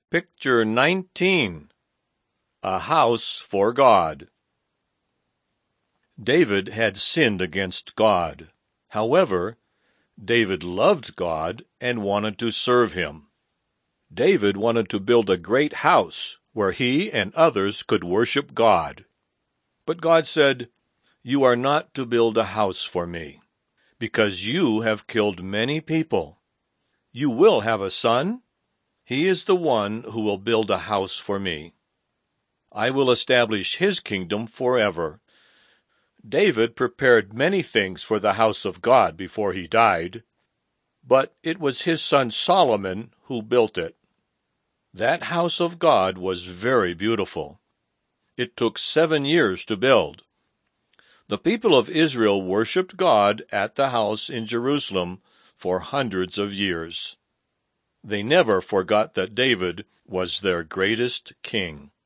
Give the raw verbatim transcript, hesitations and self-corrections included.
Picture nineteen. A house for God. David had sinned against God. However, David loved God and wanted to serve him. David wanted to build a great house where he and others could worship God. But God said, "You are not to build a house for me, because you have killed many people. You will have a son. He is the one who will build a house for me. I will establish his kingdom forever." David prepared many things for the house of God before he died, but it was his son Solomon who built it. That house of God was very beautiful. It took seven years to build. The people of Israel worshipped God at the house in Jerusalem for hundreds of years. They never forgot that David was their greatest king.